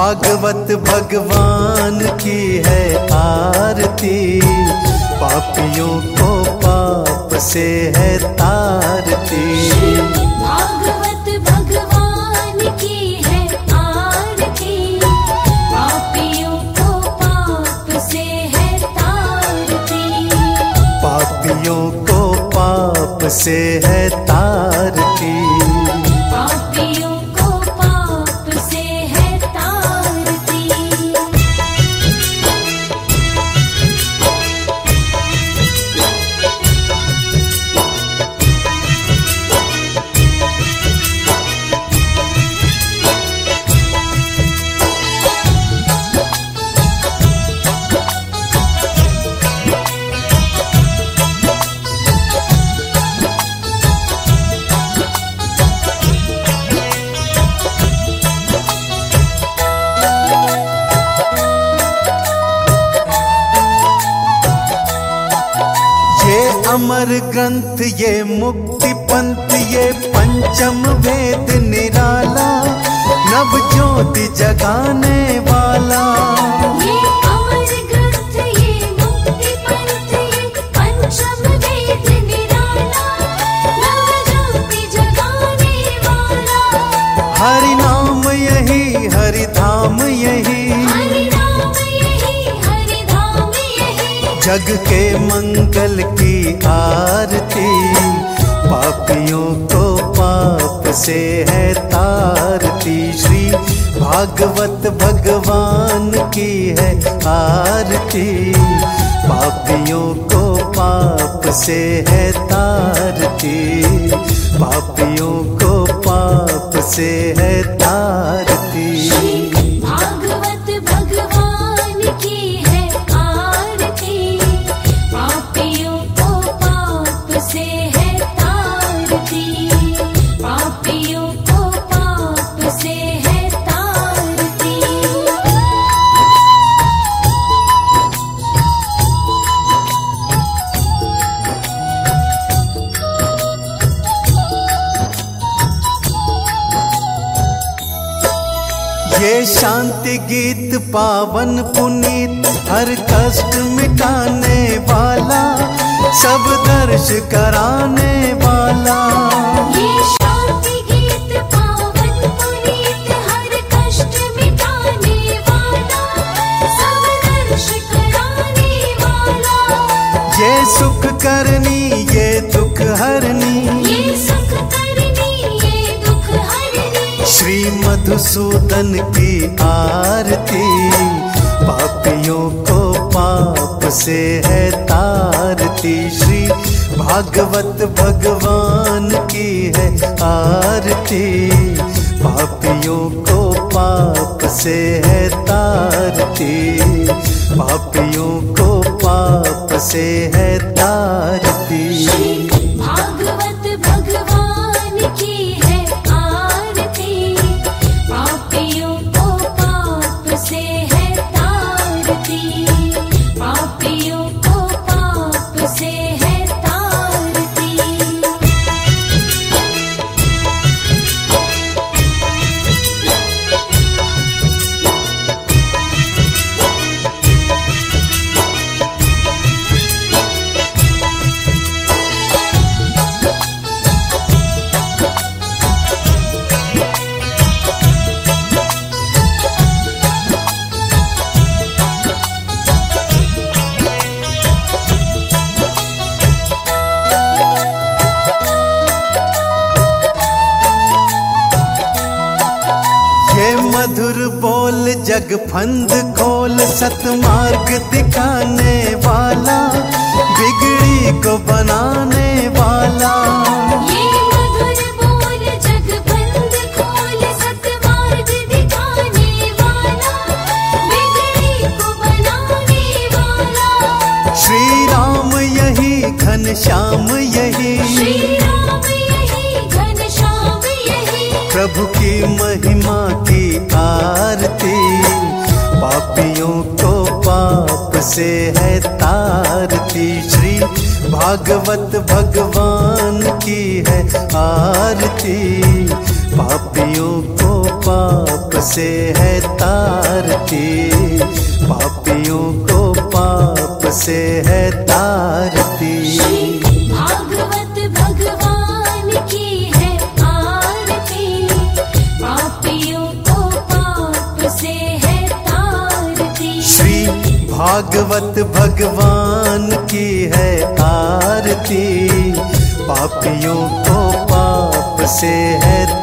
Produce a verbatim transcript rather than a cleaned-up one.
भागवत भगवान की है आरती, पापियों को पाप से है तारती। भागवत भगवान की है आरती, पापियों को पाप से है तारती। पापियों को पाप से है तारती। पापियों को पाप से है तारती। अमर ग्रंथ ये मुक्ति पंथ ये पंचम वेद निराला, नव ज्योति जगाने वाला। ये अमर ग्रंथ ये मुक्ति पंथ ये पंचम वेद निराला, नव ज्योति जगाने वाला। हरि नाम यही हरि धाम यही, हरि नाम यही हरि धाम यही। जग के मंगल की आरती, पापियों को पाप से है तारती। श्री भागवत भगवान की है आरती, पापियों को पाप से है तारती। पापियों को पाप से है तारती। भागवत भगवान की है आरती, पापियों को पाप से है तारती। पापियों को पाप से है तारती। ये शांति गीत पावन पुनीत, हर कष्ट मिटाने वाला, सब दर्श कराने वाला। ये शांति गीत पावन पुनीत, हर कष्ट मिटाने वाला, सब दर्श कराने वाला। ये सुख करनी ये दुख हरनी, ये सुख करनी ये दुख हरनी। श्री मधुसूदन की आरती, पापियों को पाप से है तारती। श्री भागवत भगवान की है आरती, पापियों को पाप से है तारती। पापियों को पाप से है तारती। भागवत भगवान की है आरती, पापियों को पाप से है तारती। पापियों को पाप से है तारती। मधुर बोल जग फंद खोल, सतमार्ग दिखाने वाला, बिगड़ी को बनाने वाला। ये मधुर बोल जग फंद खोल, सतमार्ग दिखाने वाला, बिगड़ी को बनाने वाला। श्री राम यही घनश्याम यही, श्री राम यही घनश्याम यही। प्रभु की महिमा की आरती, पापियों को पाप से है तारती। श्री भागवत भगवान की है आरती, पापियों को पाप से है तारती, पापियों को पाप से है तारती। श्री भागवत भगवान की है आरती, पापियों को पाप से है तारती। श्री भागवत भगवान की है आरती, पापियों को पाप से है